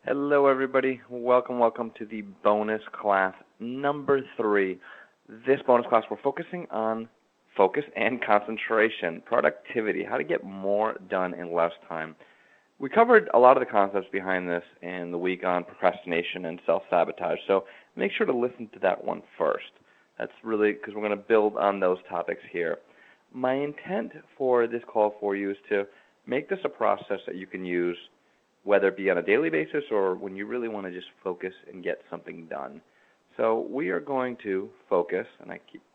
Hello, everybody. Welcome to the bonus class number 3. This bonus class, we're focusing on focus and concentration, productivity, how to get more done in less time. We covered a lot of the concepts behind this in the week on procrastination and self-sabotage, so make sure to listen to that one first. That's really because we're going to build on those topics here. My intent for this call for you is to make this a process that you can use whether it be on a daily basis or when you really want to just focus and get something done. So we are going to focus, and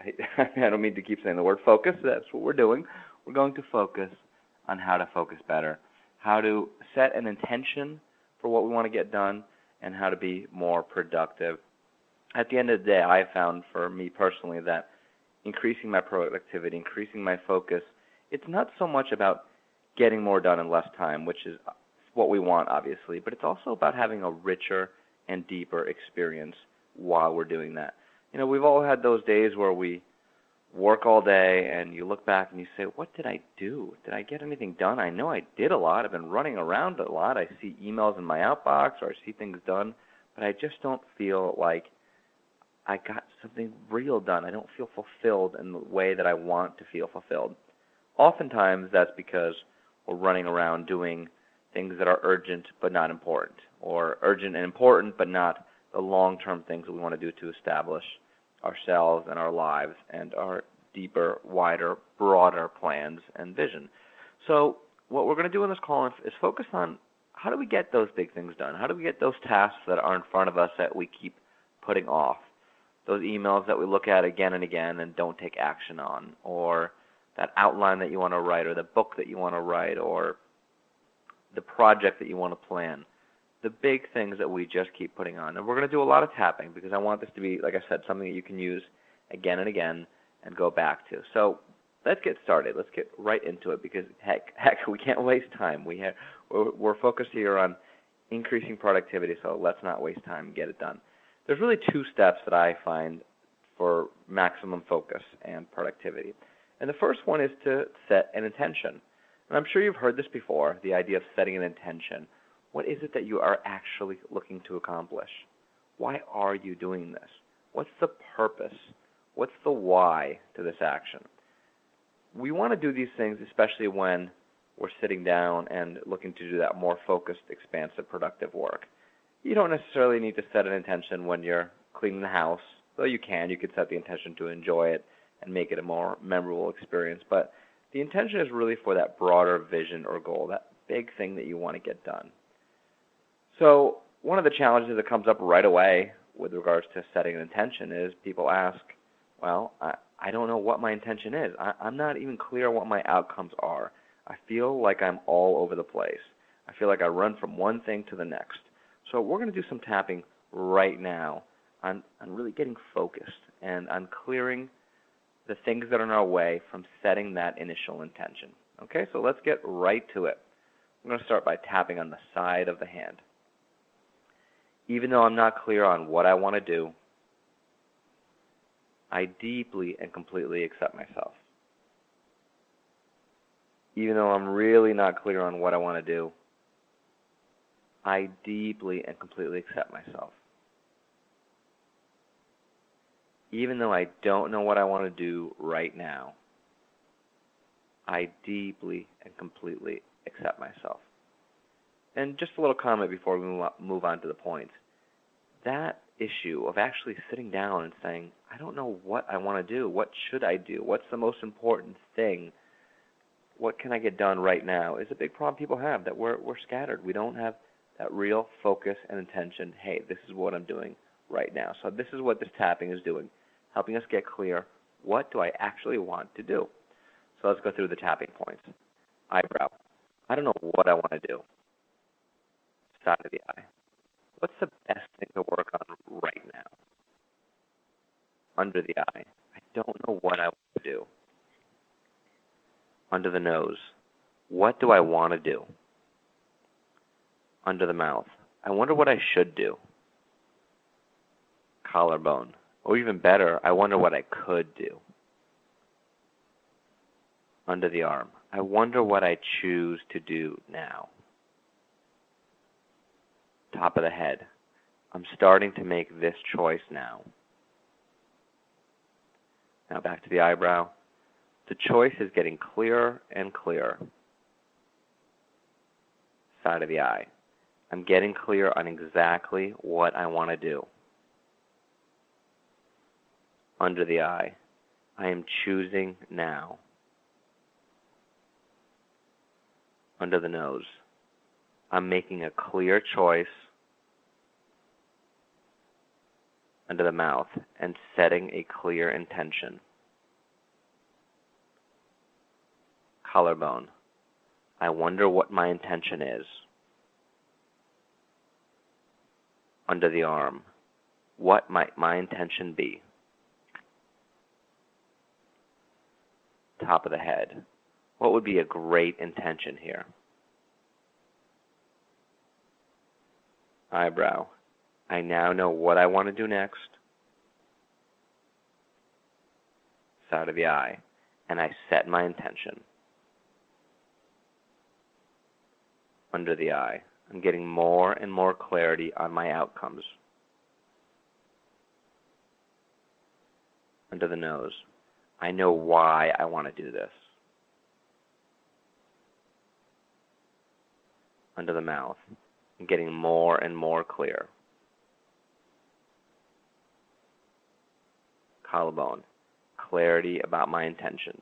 I don't mean to keep saying the word focus, that's what we're doing. We're going to focus on how to focus better, how to set an intention for what we want to get done, and how to be more productive. At the end of the day, I have found for me personally that increasing my productivity, increasing my focus, it's not so much about getting more done in less time, which is what we want, obviously, but it's also about having a richer and deeper experience while we're doing that. You know, we've all had those days where we work all day and you look back and you say, what did I do? Did I get anything done? I know I did a lot. I've been running around a lot. I see emails in my outbox or I see things done, but I just don't feel like I got something real done. I don't feel fulfilled in the way that I want to feel fulfilled. Oftentimes that's because we're running around doing things that are urgent but not important, or urgent and important but not the long-term things that we want to do to establish ourselves and our lives and our deeper, wider, broader plans and vision. So what we're going to do in this call is focus on how do we get those big things done? How do we get those tasks that are in front of us that we keep putting off? Those emails that we look at again and again and don't take action on, or that outline that you want to write, or the book that you want to write, or the project that you want to plan, the big things that we just keep putting on. And we're going to do a lot of tapping because I want this to be, like I said, something that you can use again and again and go back to. So let's get started. Let's get right into it because, heck, we can't waste time. We're focused here on increasing productivity, so let's not waste time and get it done. There's really 2 steps that I find for maximum focus and productivity. And the first one is to set an intention. And I'm sure you've heard this before, the idea of setting an intention. What is it that you are actually looking to accomplish? Why are you doing this? What's the purpose? What's the why to this action? We want to do these things especially when we're sitting down and looking to do that more focused, expansive, productive work. You don't necessarily need to set an intention when you're cleaning the house, though you can. You could set the intention to enjoy it and make it a more memorable experience. But the intention is really for that broader vision or goal, that big thing that you want to get done. So one of the challenges that comes up right away with regards to setting an intention is people ask, well, I don't know what my intention is. I'm not even clear what my outcomes are. I feel like I'm all over the place. I feel like I run from one thing to the next. So we're going to do some tapping right now on really getting focused and on clearing the things that are in our way from setting that initial intention. Okay, so let's get right to it. I'm going to start by tapping on the side of the hand. Even though I'm not clear on what I want to do, I deeply and completely accept myself. Even though I'm really not clear on what I want to do, I deeply and completely accept myself. Even though I don't know what I want to do right now, I deeply and completely accept myself. And just a little comment before we move on to the points. That issue of actually sitting down and saying, I don't know what I want to do. What should I do? What's the most important thing? What can I get done right now? Is a big problem people have, that we're scattered. We don't have that real focus and intention. Hey, this is what I'm doing right now. So this is what this tapping is doing, helping us get clear, what do I actually want to do? So let's go through the tapping points. Eyebrow. I don't know what I want to do. Side of the eye. What's the best thing to work on right now? Under the eye. I don't know what I want to do. Under the nose. What do I want to do? Under the mouth. I wonder what I should do. Collarbone. Or even better, I wonder what I could do. Under the arm. I wonder what I choose to do now. Top of the head. I'm starting to make this choice now. Now back to the eyebrow. The choice is getting clearer and clearer. Side of the eye. I'm getting clear on exactly what I want to do. Under the eye. I am choosing now. Under the nose. I'm making a clear choice. Under the mouth and setting a clear intention. Collarbone. I wonder what my intention is. Under the arm. What might my intention be? Top of the head. What would be a great intention here? Eyebrow. I now know what I want to do next. Side of the eye. And I set my intention. Under the eye. I'm getting more and more clarity on my outcomes. Under the nose. I know why I want to do this. Under the mouth. I'm getting more and more clear. Collarbone. Clarity about my intentions.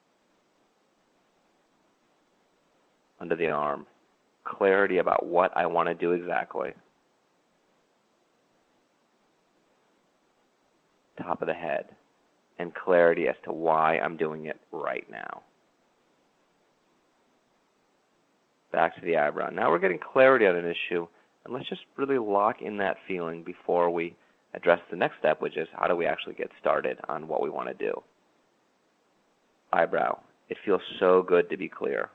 Under the arm. Clarity about what I want to do exactly. Top of the head. And clarity as to why I'm doing it right now. Back to the eyebrow. Now we're getting clarity on an issue, and let's just really lock in that feeling before we address the next step, which is how do we actually get started on what we want to do. Eyebrow. It feels so good to be clear.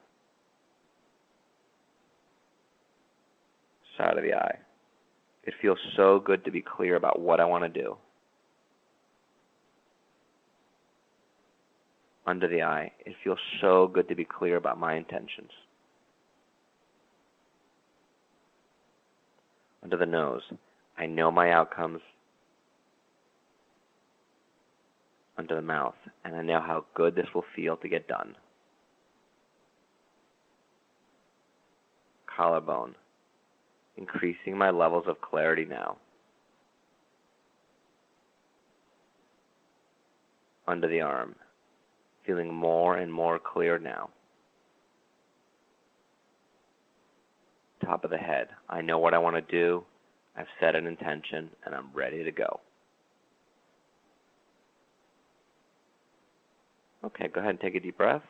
Side of the eye. It feels so good to be clear about what I want to do. Under the eye. It feels so good to be clear about my intentions. Under the nose. I know my outcomes. Under the mouth. And I know how good this will feel to get done. Collarbone. Increasing my levels of clarity now. Under the arm. Feeling more and more clear now. Top of the head. I know what I want to do. I've set an intention, and I'm ready to go. Okay, go ahead and take a deep breath.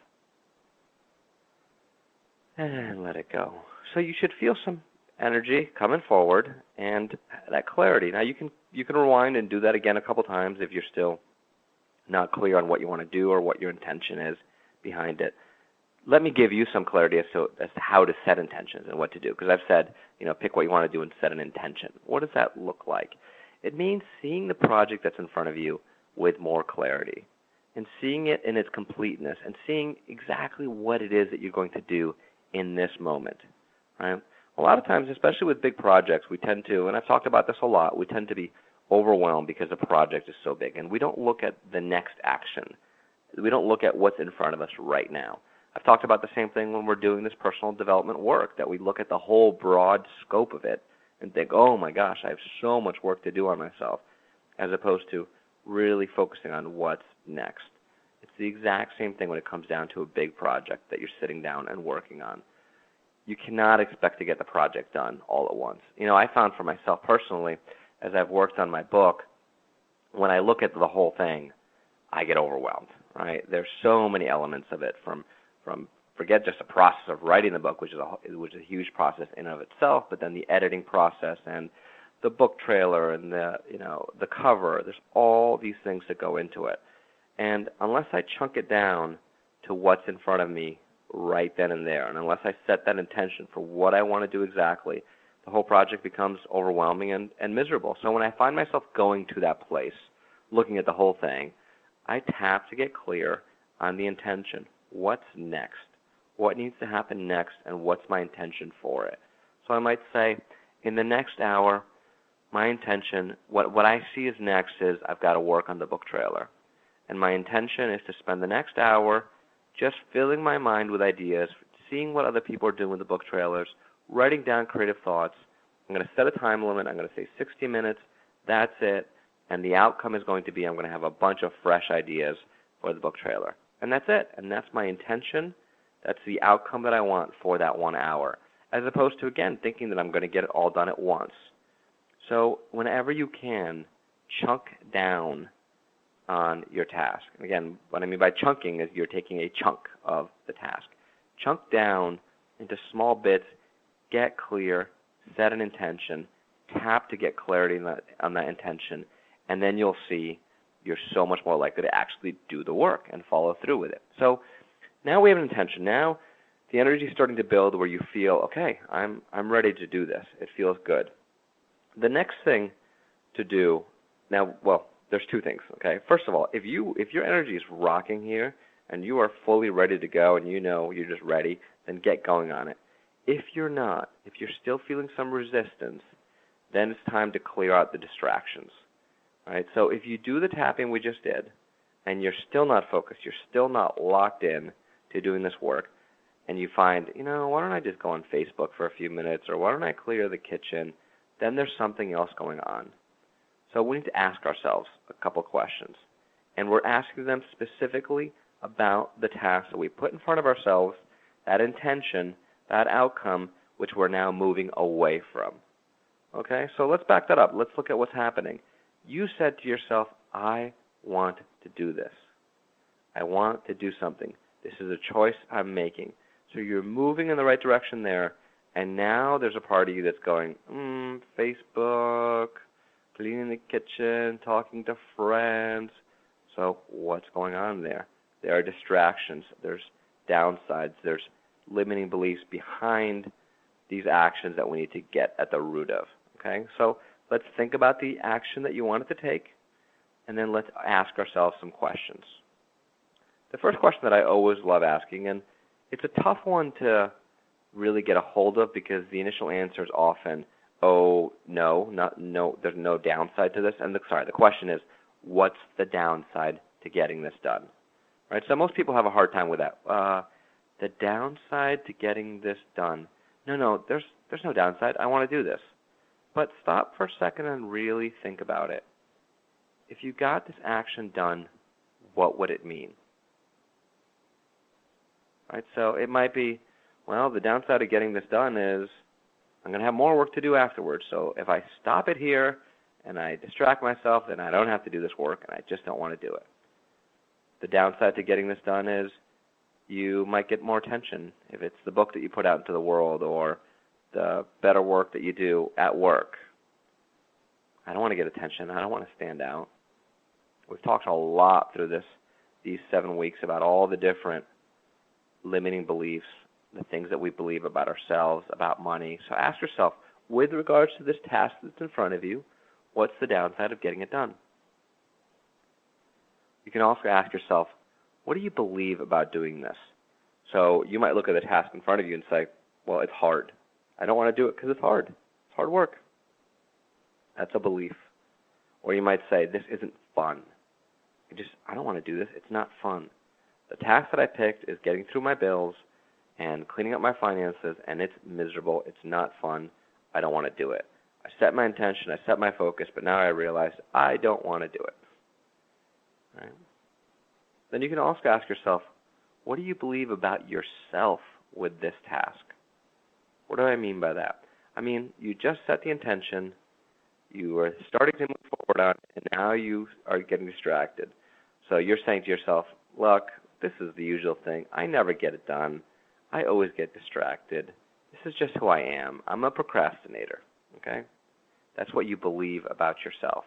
And let it go. So you should feel some energy coming forward and that clarity. Now you can rewind and do that again a couple times if you're still not clear on what you want to do or what your intention is behind it. Let me give you some clarity as to how to set intentions and what to do. Because I've said, pick what you want to do and set an intention. What does that look like? It means seeing the project that's in front of you with more clarity and seeing it in its completeness and seeing exactly what it is that you're going to do in this moment. Right? A lot of times, especially with big projects, we tend to, and I've talked about this a lot, we tend to be overwhelmed because the project is so big. And we don't look at the next action. We don't look at what's in front of us right now. I've talked about the same thing when we're doing this personal development work, that we look at the whole broad scope of it and think, oh my gosh, I have so much work to do on myself, as opposed to really focusing on what's next. It's the exact same thing when it comes down to a big project that you're sitting down and working on. You cannot expect to get the project done all at once. I found for myself personally, as I've worked on my book, when I look at the whole thing, I get overwhelmed, right? There's so many elements of it from forget just the process of writing the book, which is a huge process in and of itself, but then the editing process and the book trailer and the cover. There's all these things that go into it. And unless I chunk it down to what's in front of me right then and there, and unless I set that intention for what I want to do exactly, the whole project becomes overwhelming and miserable. So when I find myself going to that place, looking at the whole thing, I tap to get clear on the intention. What's next? What needs to happen next, and what's my intention for it? So I might say, In the next hour, my intention, what I see as next is I've got to work on the book trailer. And my intention is to spend the next hour just filling my mind with ideas, seeing what other people are doing with the book trailers, writing down creative thoughts. I'm going to set a time limit. I'm going to say 60 minutes. That's it. And the outcome is going to be I'm going to have a bunch of fresh ideas for the book trailer. And that's it. And that's my intention. That's the outcome that I want for that 1 hour, as opposed to, again, thinking that I'm going to get it all done at once. So whenever you can, chunk down on your task. And again, what I mean by chunking is you're taking a chunk of the task. Chunk down into small bits, get clear, set an intention, tap to get clarity on that intention, and then you'll see you're so much more likely to actually do the work and follow through with it. So now we have an intention. Now the energy is starting to build where you feel, okay, I'm ready to do this. It feels good. The next thing to do, now, well, there's two things, okay? First of all, if your energy is rocking here and you are fully ready to go and you know you're just ready, then get going on it. If you're not, if you're still feeling some resistance, then it's time to clear out the distractions. All right? So if you do the tapping we just did and you're still not focused, you're still not locked in to doing this work, and you find, why don't I just go on Facebook for a few minutes, or why don't I clear the kitchen, then there's something else going on. So we need to ask ourselves a couple questions. And we're asking them specifically about the task that we put in front of ourselves, that intention, that outcome, which we're now moving away from. Okay, so let's back that up. Let's look at what's happening. You said to yourself, I want to do this. I want to do something. This is a choice I'm making. So you're moving in the right direction there, and now there's a part of you that's going, Facebook, cleaning the kitchen, talking to friends. So what's going on there? There are distractions. There's downsides. There's limiting beliefs behind these actions that we need to get at the root of. Okay? So let's think about the action that you wanted to take, and then let's ask ourselves some questions. The first question that I always love asking, and it's a tough one to really get a hold of because the initial answer is often, oh, no, there's no downside to this. And the question is, what's the downside to getting this done? Right? So most people have a hard time with that. The downside to getting this done. No, there's no downside. I want to do this. But stop for a second and really think about it. If you got this action done, what would it mean? Right? So it might be, well, the downside of getting this done is I'm going to have more work to do afterwards. So if I stop it here and I distract myself, then I don't have to do this work, and I just don't want to do it. The downside to getting this done is you might get more attention if it's the book that you put out into the world or the better work that you do at work. I don't want to get attention. I don't want to stand out. We've talked a lot through these 7 weeks about all the different limiting beliefs, the things that we believe about ourselves, about money. So ask yourself, with regards to this task that's in front of you, what's the downside of getting it done? You can also ask yourself, what do you believe about doing this? So you might look at the task in front of you and say, well, it's hard. I don't want to do it because it's hard. It's hard work. That's a belief. Or you might say, this isn't fun. I don't want to do this. It's not fun. The task that I picked is getting through my bills and cleaning up my finances, and it's miserable. It's not fun. I don't want to do it. I set my intention. I set my focus, but now I realize I don't want to do it. Right? Then you can also ask yourself, what do you believe about yourself with this task? What do I mean by that? I mean, you just set the intention, you are starting to move forward on it, and now you are getting distracted. So you're saying to yourself, look, this is the usual thing. I never get it done. I always get distracted. This is just who I am. I'm a procrastinator. Okay? That's what you believe about yourself.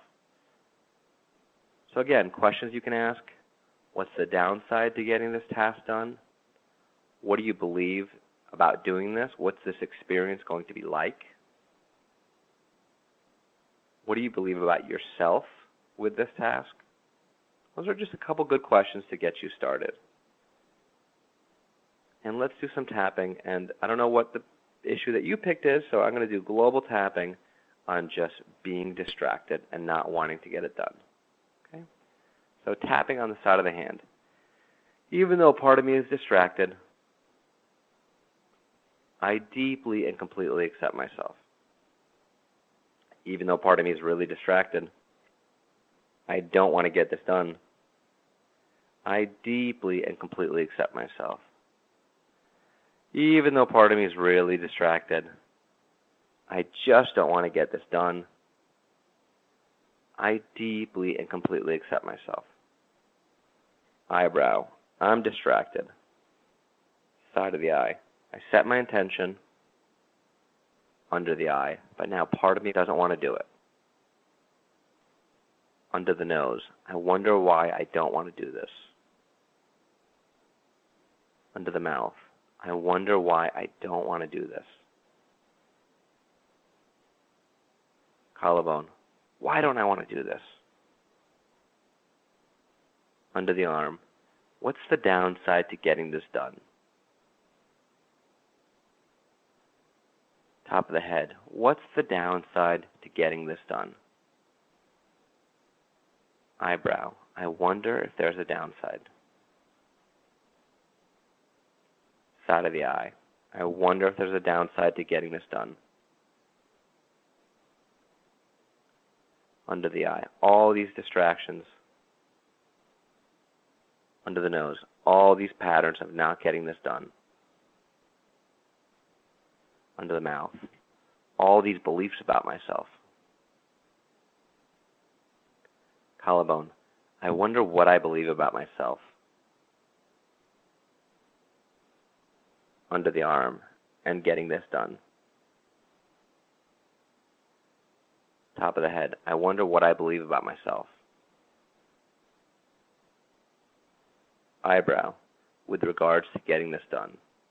So again, questions you can ask. What's the downside to getting this task done? What do you believe about doing this? What's this experience going to be like? What do you believe about yourself with this task? Those are just a couple good questions to get you started. And let's do some tapping. And I don't know what the issue that you picked is, so I'm going to do global tapping on just being distracted and not wanting to get it done. Okay? So tapping on the side of the hand. Even though part of me is distracted, I deeply and completely accept myself. Even though part of me is really distracted, I don't want to get this done. I deeply and completely accept myself. Even though part of me is really distracted, I just don't want to get this done. I deeply and completely accept myself. Eyebrow. I'm distracted. Side of the eye. I set my intention under the eye, but now part of me doesn't want to do it. Under the nose. I wonder why I don't want to do this. Under the mouth. I wonder why I don't want to do this. Collarbone. Why don't I want to do this? Under the arm. What's the downside to getting this done? Top of the head. What's the downside to getting this done? Eyebrow. I wonder if there's a downside. Side of the eye. I wonder if there's a downside to getting this done. Under the eye. All these distractions. Under the nose. All these patterns of not getting this done. Under the mouth. All these beliefs about myself. Collarbone. I wonder what I believe about myself. Under the arm. And getting this done. Top of the head. I wonder what I believe about myself. Eyebrow. With regards to getting this done.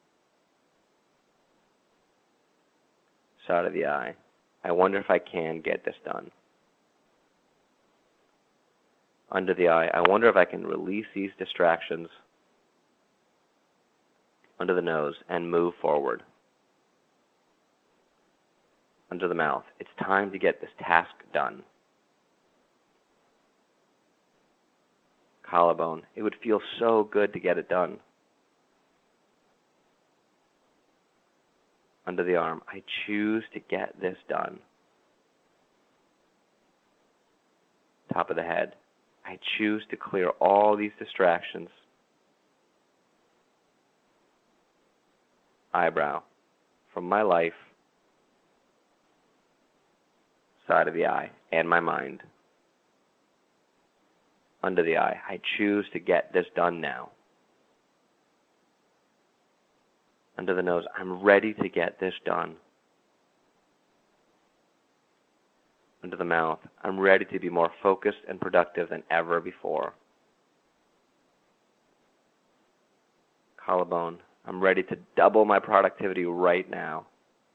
Side of the eye. I wonder if I can get this done. Under the eye. I wonder if I can release these distractions. Under the nose and move forward. Under the mouth. It's time to get this task done. Collarbone. It would feel so good to get it done. Under the arm. I choose to get this done. Top of the head. I choose to clear all these distractions. Eyebrow. From my life. Side of the eye. And my mind. Under the eye. I choose to get this done now. Under the nose. I'm ready to get this done. Under the mouth. I'm ready to be more focused and productive than ever before. Collarbone. I'm ready to double my productivity right now.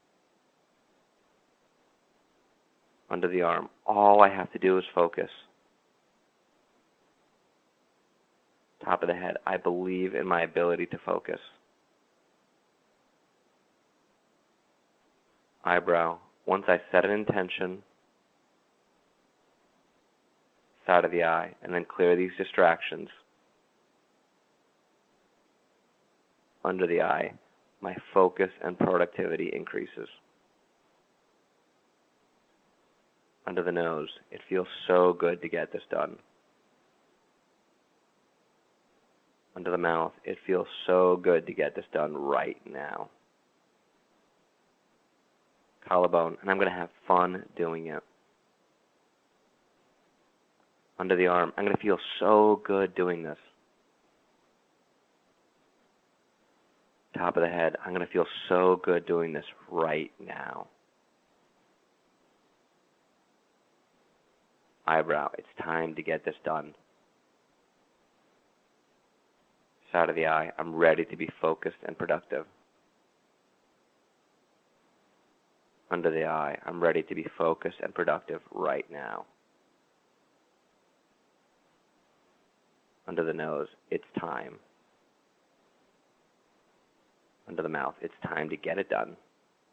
Under the arm. All I have to do is focus. Top of the head. I believe in my ability to focus. Eyebrow. Once I set an intention. Side of the eye. And then clear these distractions. Under the eye. My focus and productivity increases. Under the nose. It feels so good to get this done. Under the mouth. It feels so good to get this done right now. Collarbone. And I'm going to have fun doing it. Under the arm. I'm going to feel so good doing this. Top of the head. I'm going to feel so good doing this right now. Eyebrow. It's time to get this done. Side of the eye. I'm ready to be focused and productive. Under the eye. I'm ready to be focused and productive right now. Under the nose. It's time. Under the mouth. It's time to get it done.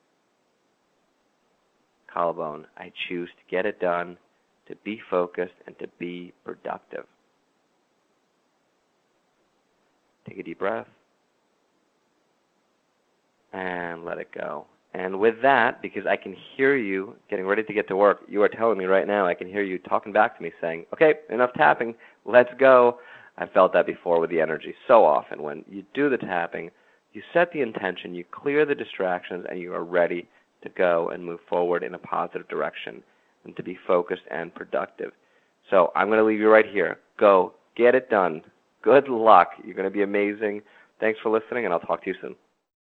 collarbone. I choose to get it done, to be focused, and to be productive. Take a deep breath and let it go. And with that, because I can hear you getting ready to get to work, you are telling me right now, I can hear you talking back to me saying, okay, enough tapping, let's go. I felt that before with the energy so often. When you do the tapping, you set the intention, you clear the distractions, and you are ready to go and move forward in a positive direction and to be focused and productive. So I'm going to leave you right here. Go, get it done. Good luck. You're going to be amazing. Thanks for listening, and I'll talk to you soon.